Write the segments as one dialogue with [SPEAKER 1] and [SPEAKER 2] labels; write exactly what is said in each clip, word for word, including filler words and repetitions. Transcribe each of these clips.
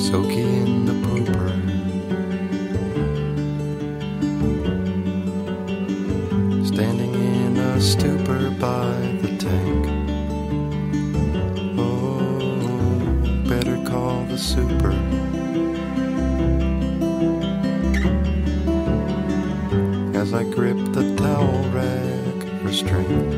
[SPEAKER 1] Soaky in the pooper, standing in a stupor by the tank. Oh, better call the super. As I grip the towel rag for strength.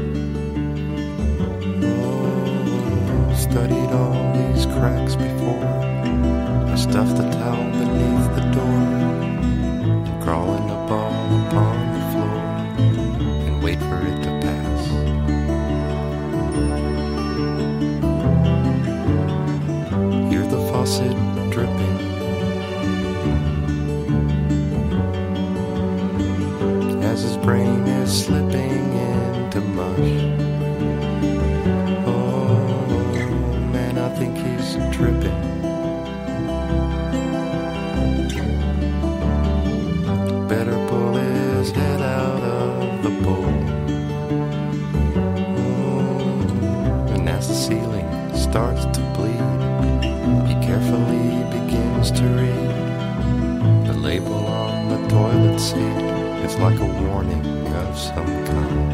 [SPEAKER 1] Oh, studied all these cracks before. I stuff the towel beneath the door and crawl in a ball upon the floor and wait for it to pass. Hear the faucet dripping. As his brain is slipping into mush. Oh, man, I think he's tripping. Better pull his head out of the bowl. Oh, and as the ceiling starts to bleed, he carefully begins to read the label on the toilet seat. It's like a warning of some kind.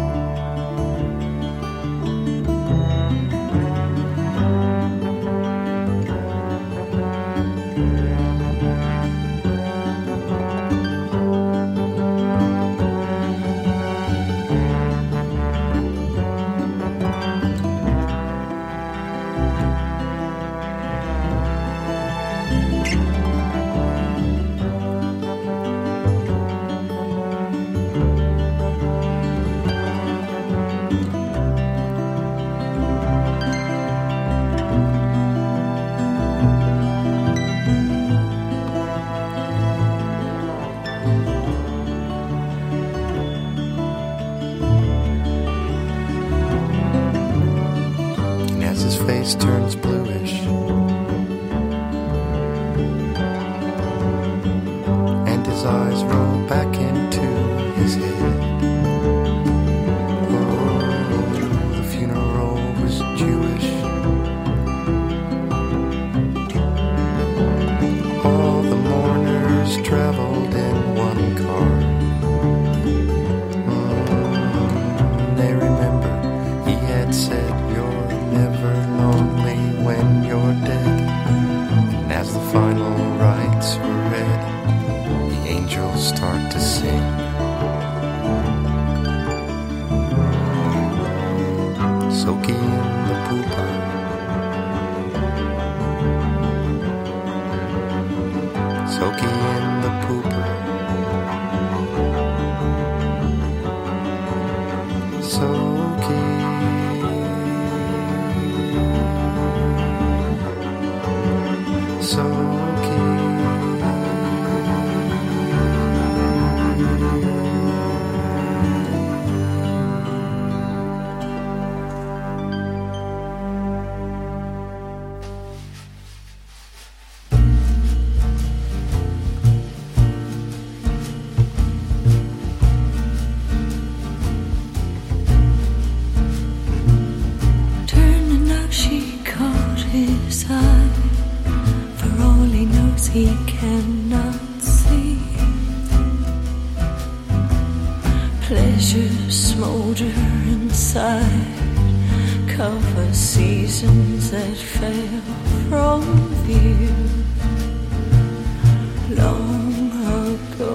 [SPEAKER 1] Face turns bluish, and his eyes roll back into his head. Oh, the funeral was Jewish. All the mourners traveled in one car. Mm, they remember he had said, "You're never lonely when you're dead." And as the final rites were read, the angels start to sing. Soaky in the pooper, soaky in the pooper, soaky. So
[SPEAKER 2] turning up, she caught his eye. He cannot see pleasure smolder inside, cover seasons that fail from view long ago.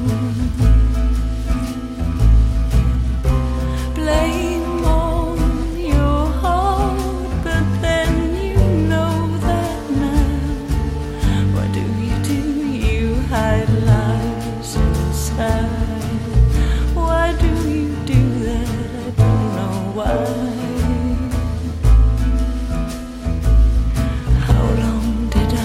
[SPEAKER 2] Blame on your heart, but then you know that now. What do you do? You hide lies inside. Why do you do that? I don't know why. How long did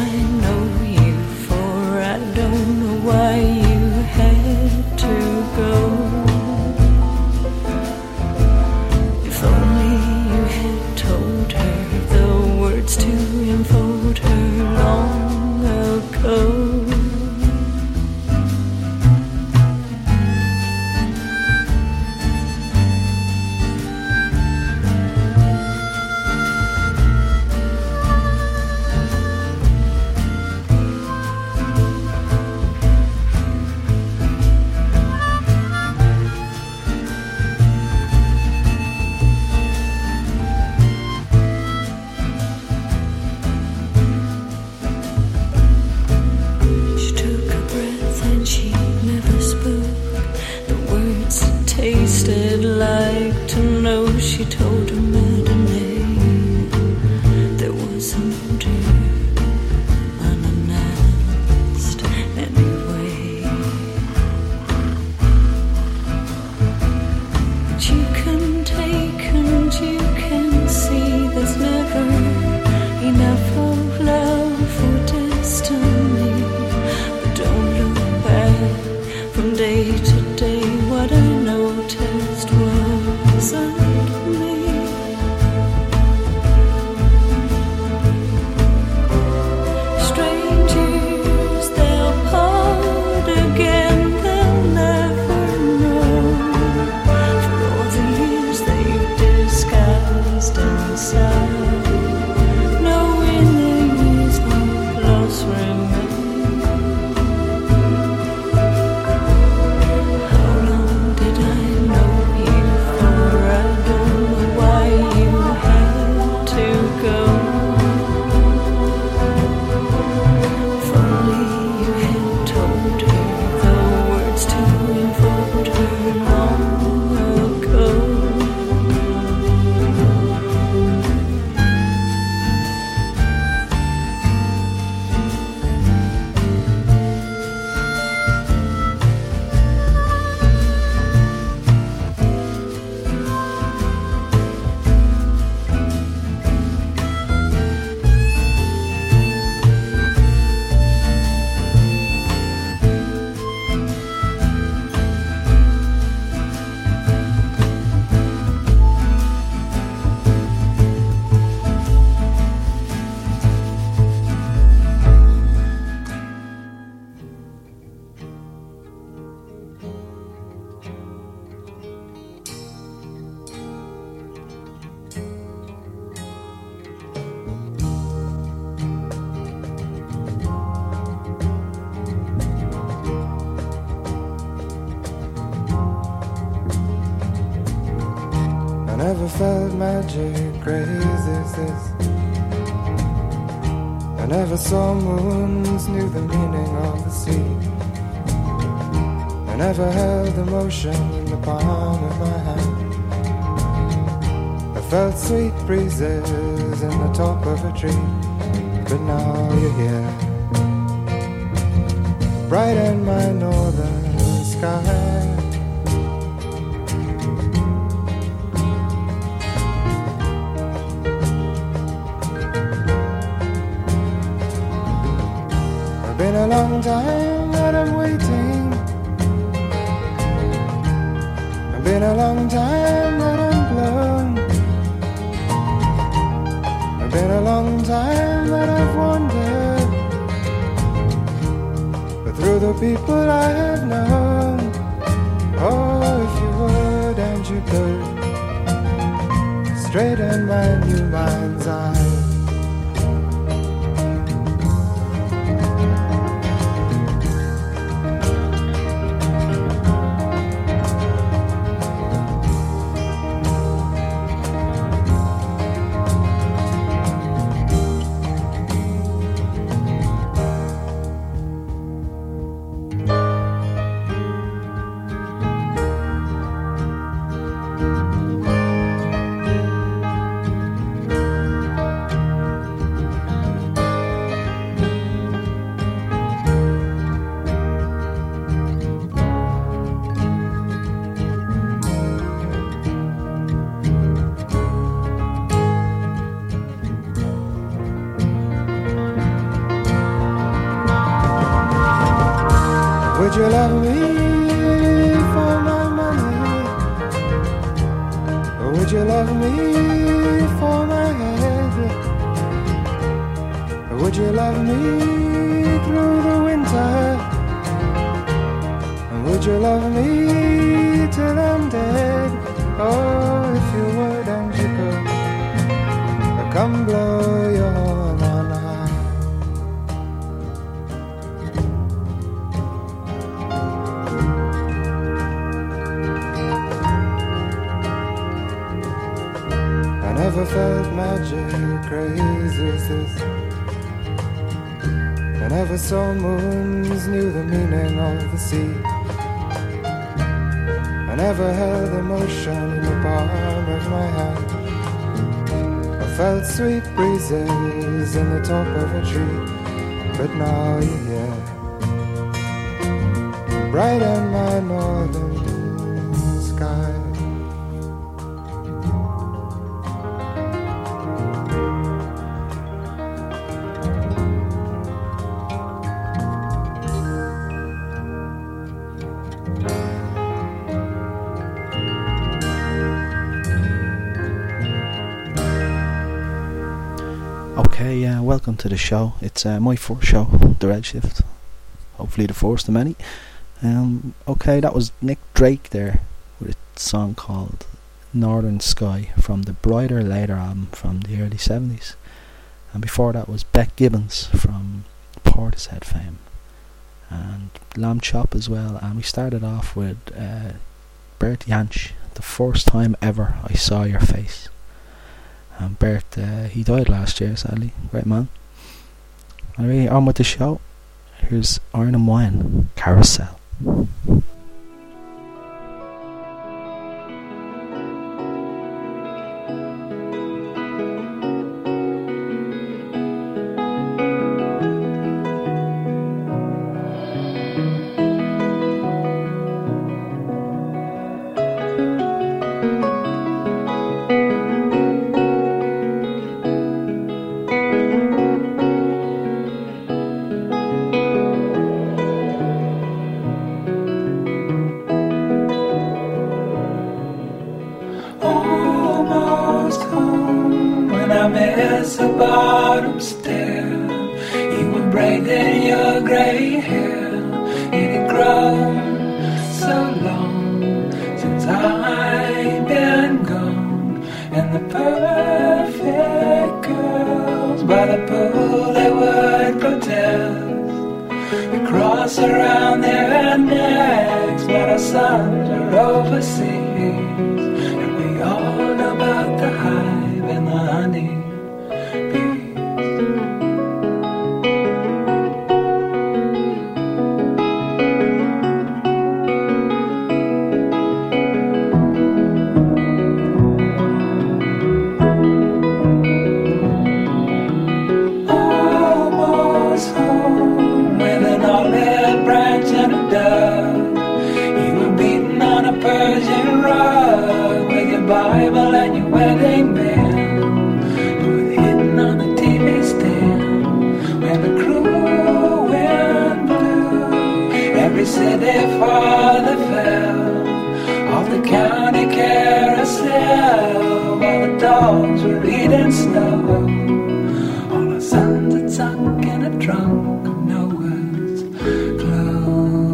[SPEAKER 1] never felt magic crazy as this. I never saw moons, knew the meaning of the sea. I never held emotion in the palm of my hand. I felt sweet breezes in the top of a tree. But now you're here, bright in my northern sky. It's been a long time that I'm waiting. It's been a long time that I'm blown. It's been a long time that I've wandered, but through the people I have known. Oh, if you would and you could straighten my new mind's eye. Would you love me for my money? Or would you love me for my head? Or would you love me through the winter? And would you love me till I'm dead? Oh, if you would and you could, come blow your horn on high. I never felt magic crazy as this. I never saw moons, knew the meaning of the sea. I never held emotion in the palm of my hand. I felt sweet breezes in the top of a tree. But now you're here, bright in my northern sky.
[SPEAKER 3] Okay, yeah, uh, welcome to the show. It's uh, my first show, The Redshift. Hopefully the first of many. Um, okay, that was Nick Drake there with a song called Northern Sky from the Brighter Later album from the early seventies. And before that was Beck Gibbons from Portishead fame. And Lamb Chop as well. And we started off with uh, Bert Jansch, The First Time Ever I Saw Your Face. And Bert, uh, he died last year, sadly. Great man. Anyway, on with the show. Here's Iron and Wine, Carousel.
[SPEAKER 4] Around their necks, but our sons are overseas, and we all know about the hive and the honey. Bible and your wedding band, with hidden on the T V stand. When the cruel wind blew, every city farther fell off the county carousel, while the dogs were eating snow. All our sons had sunk in a trunk of Noah's clothes.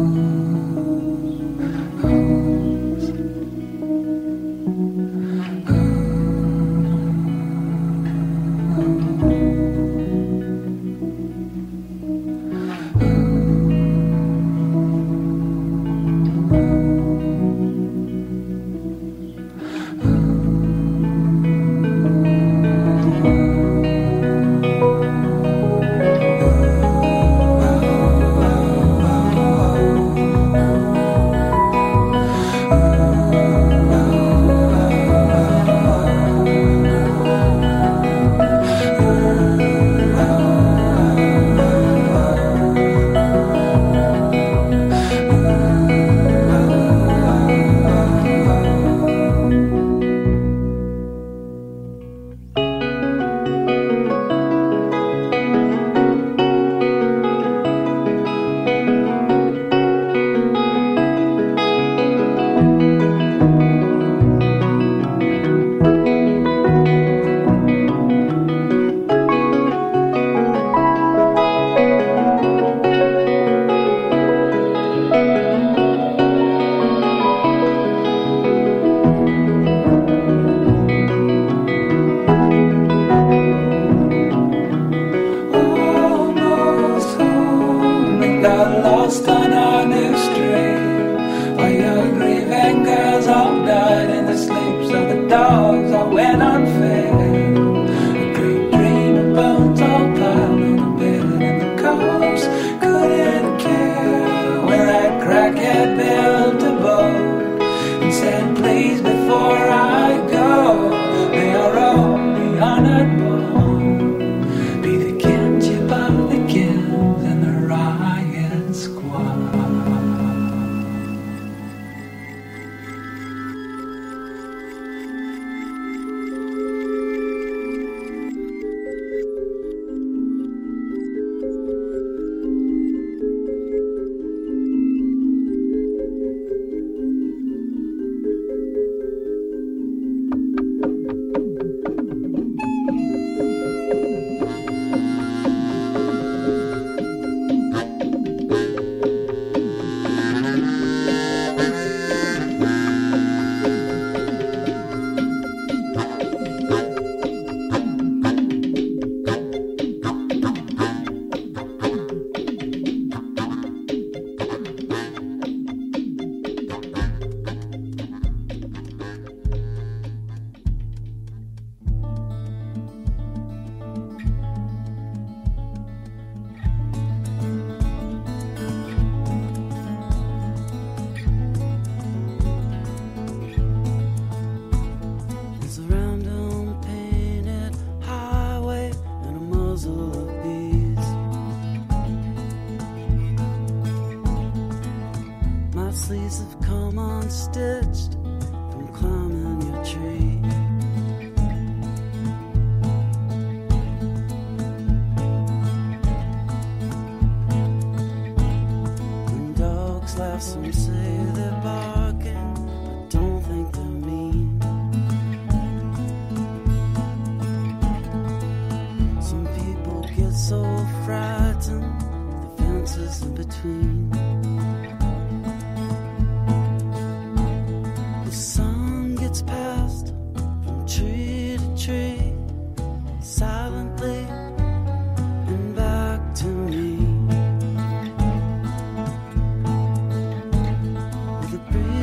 [SPEAKER 5] The breeze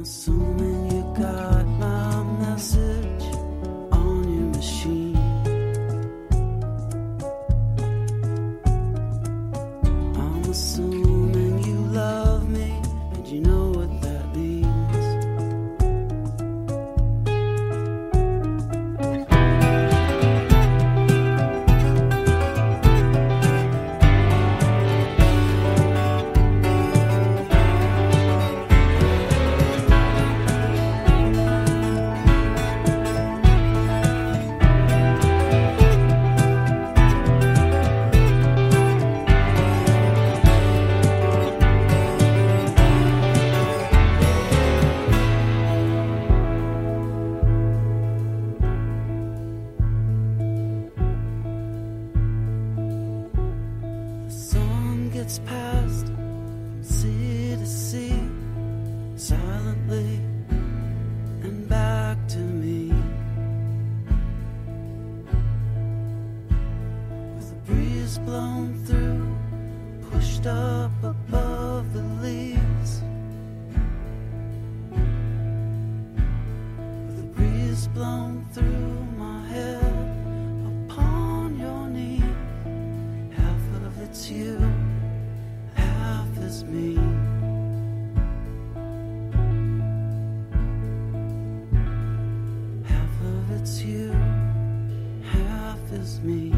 [SPEAKER 5] assuming you got my message on your machine. I'm assuming you love me, and you know what that means. The sun gets passed from sea to sea, silently and back to me. With the breeze blown through, pushed up above the leaves. With the breeze blown through my head, upon your knee. Half of it's you, half is me. Half of it's you, half is me.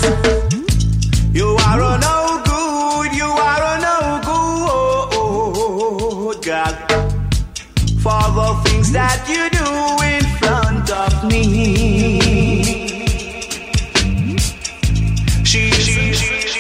[SPEAKER 6] You are a no good, you are a no good, God, for the things that you do in front of me. She, she, she, she,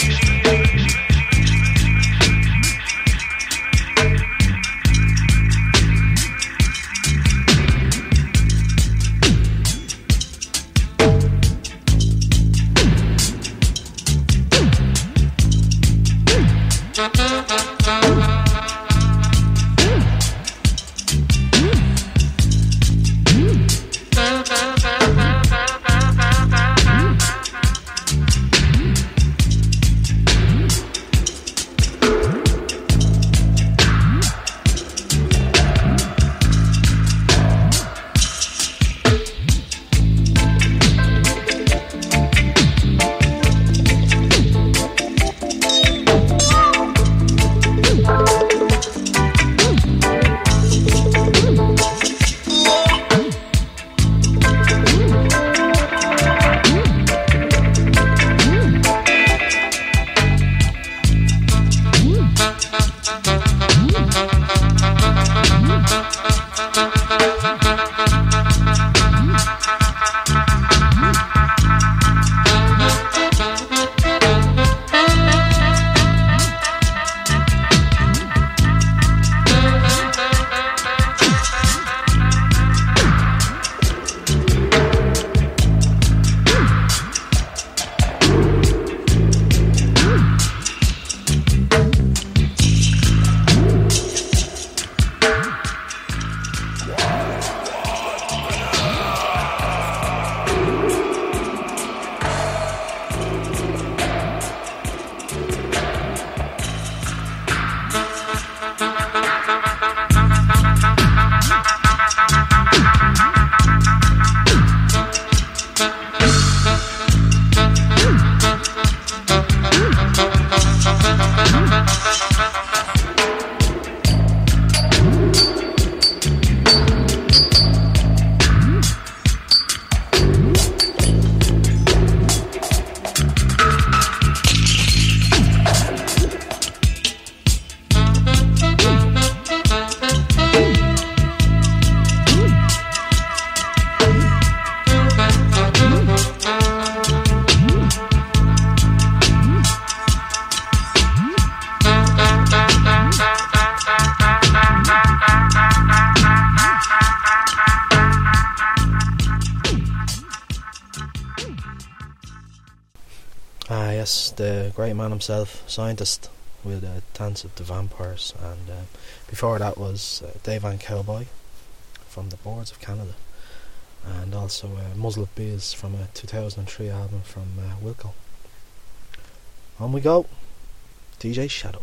[SPEAKER 3] the great man himself, Scientist, with uh, Dance of the Vampires, and uh, before that was uh, Dave Van Cowboy from the Boards of Canada, and also uh, Muzzle of Bees from a two thousand three album from uh, Wilco. On we go, D J Shadow.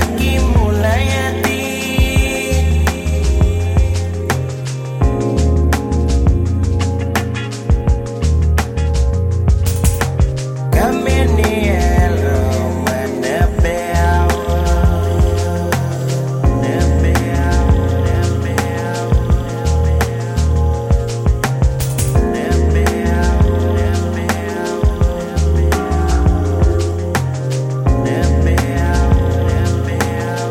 [SPEAKER 7] Yeah.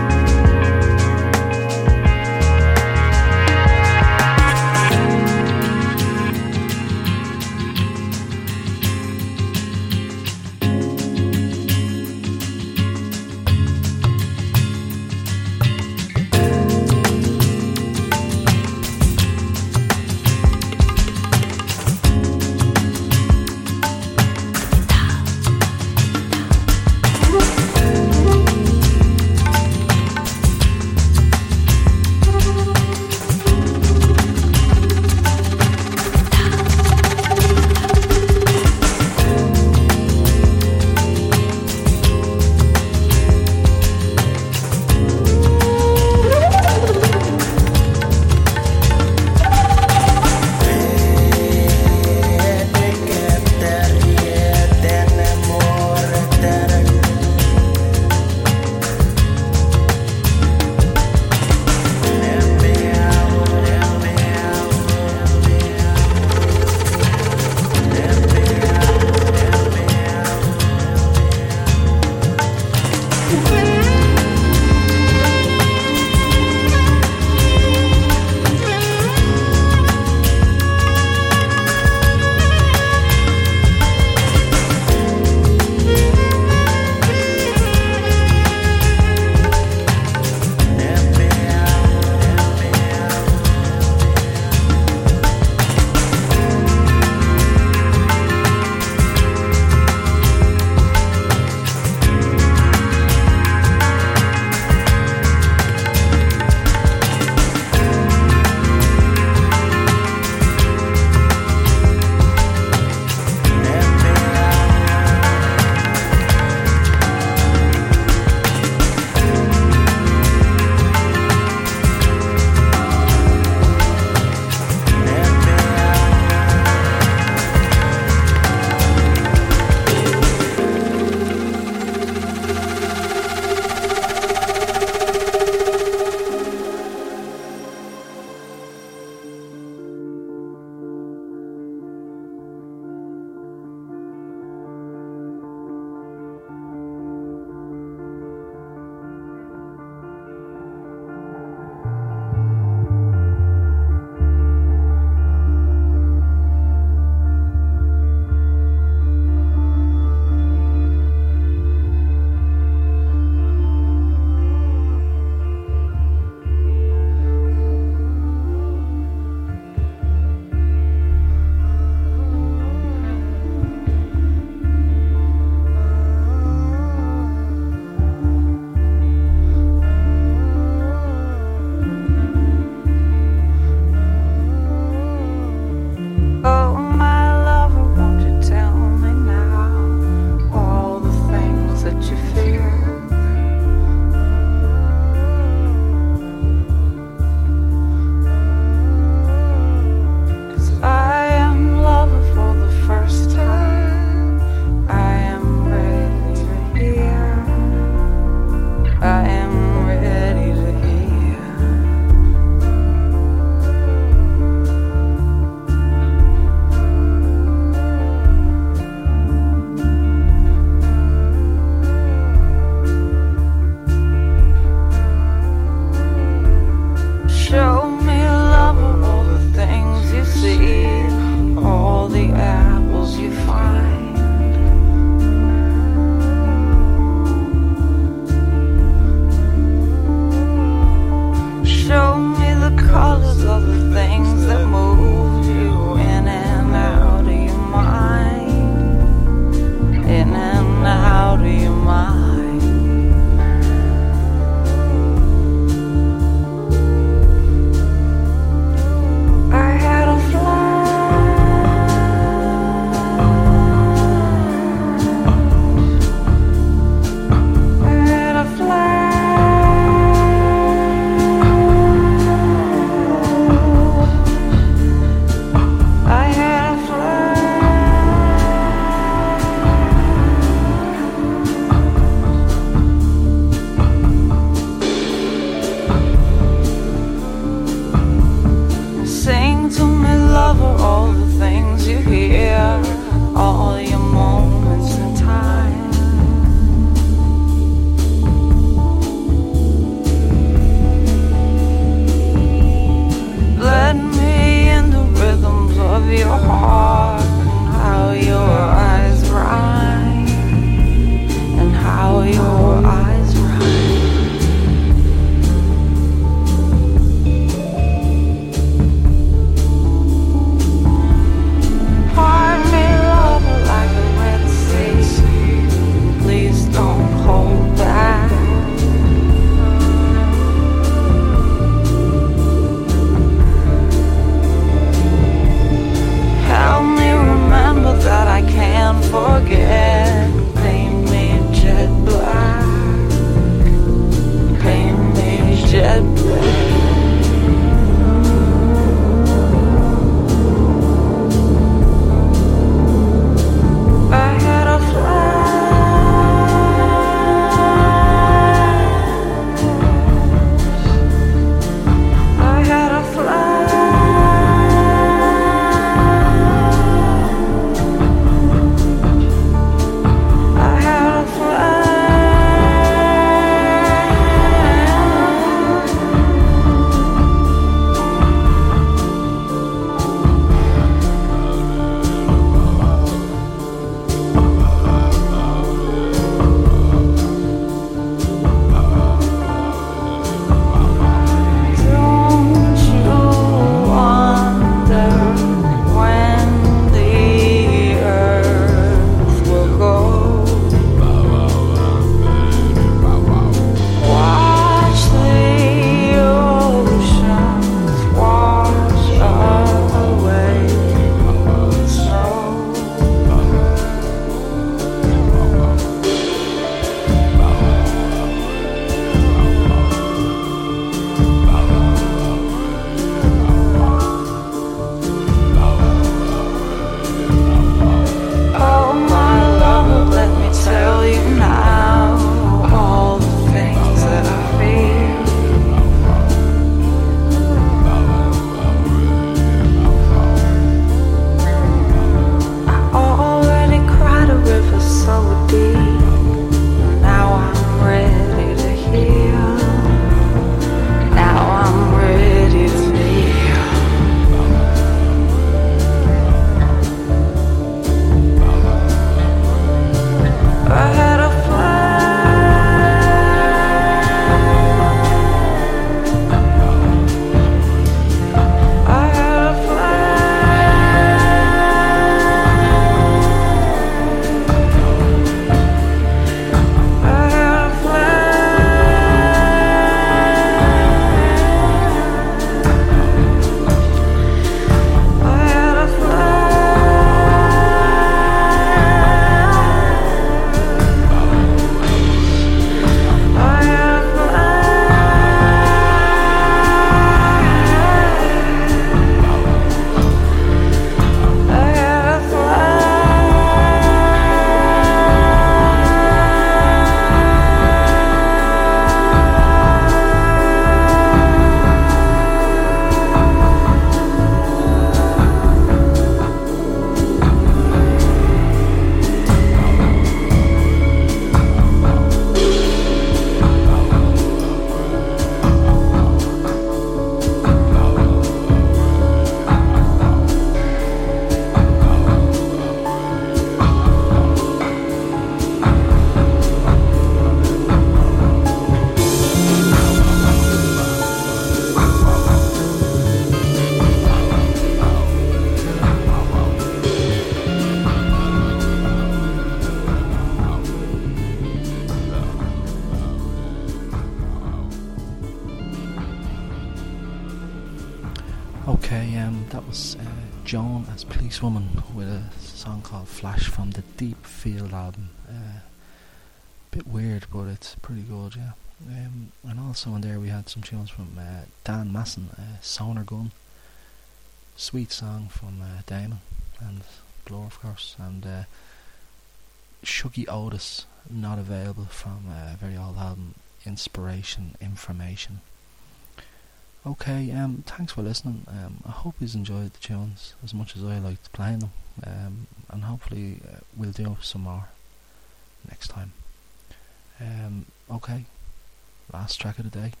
[SPEAKER 3] was uh, Joan as Policewoman with a song called Flash from the Deep Field album. Uh, bit weird, but it's pretty good, yeah. Um, and also in there we had some tunes from uh, Dan Masson, uh, Sonar Gun, sweet song from uh, Damon and Blur, of course, and uh, Shuggy Otis, Not Available, from a very old album, Inspiration Information. Okay, um, thanks for listening. Um, I hope you enjoyed the tunes as much as I liked playing them, um, and hopefully uh, we'll do some more next time. Um, okay, last track of the day.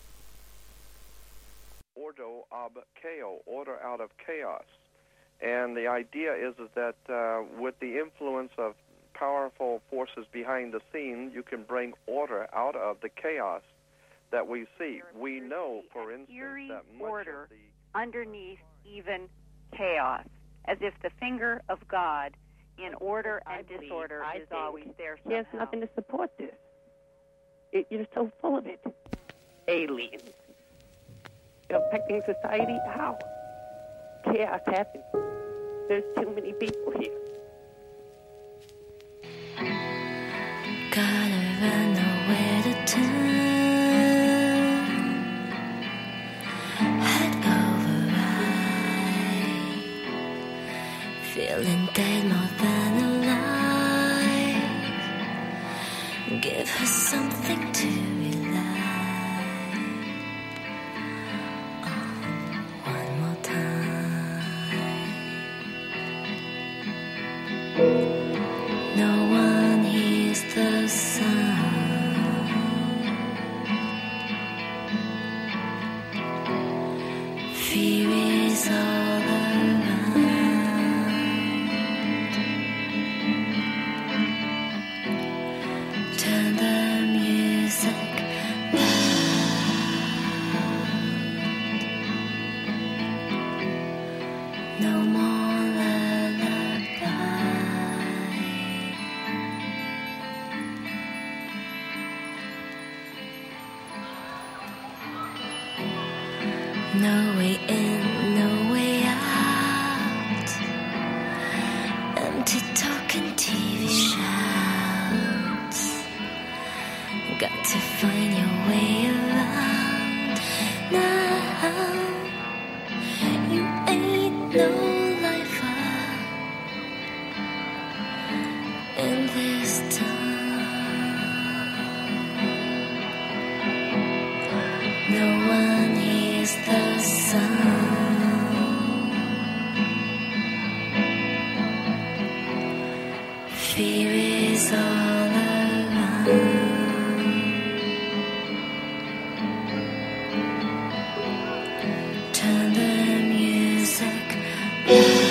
[SPEAKER 7] Ordo ab chaos, order out of chaos. And the idea is, is that uh, with the influence of powerful forces behind the scene, you can bring order out of the chaos that we see. We know, for instance,
[SPEAKER 8] eerie
[SPEAKER 7] that much
[SPEAKER 8] order
[SPEAKER 7] of the
[SPEAKER 8] underneath even chaos, as if the finger of God in order
[SPEAKER 9] I
[SPEAKER 8] and
[SPEAKER 9] believe,
[SPEAKER 8] disorder
[SPEAKER 9] I
[SPEAKER 8] is
[SPEAKER 9] think
[SPEAKER 8] always there somehow.
[SPEAKER 9] There's nothing to support this. It, you're so full of it. Aliens. Affecting society? How? Chaos happens. There's too many people here.
[SPEAKER 2] Gotta run nowhere to turn. Head over right. Feeling dead more than alive. Give her something to rely on one more time. No one hears the sound. Fear is all around. Turn the music loud. No more lullaby. No way in, no way out. Empty talking T V shouts. Got to find your way around now. You ain't no lifer in this town. No one hears the sound. Fear is all around. Turn the music loud.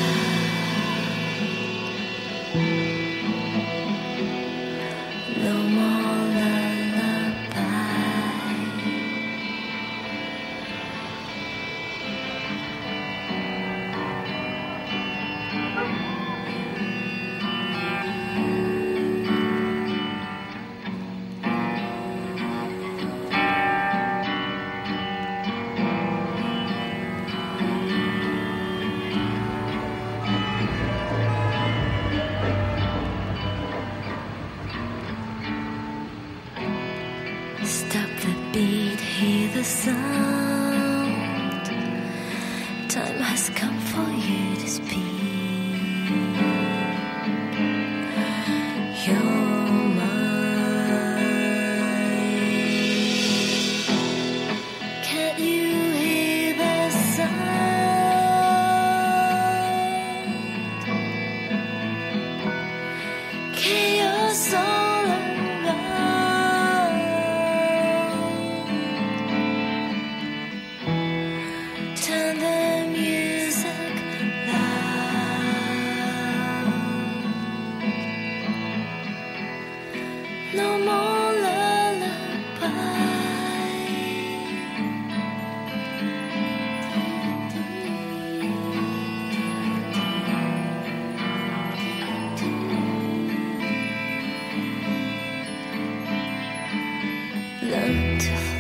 [SPEAKER 2] No more lullaby. Stop the beat, hear the sound. Time has come for you to speak. You're mine. Can't you hear the sound? Chaos all around. Turn the music loud. No more lullaby. Learn to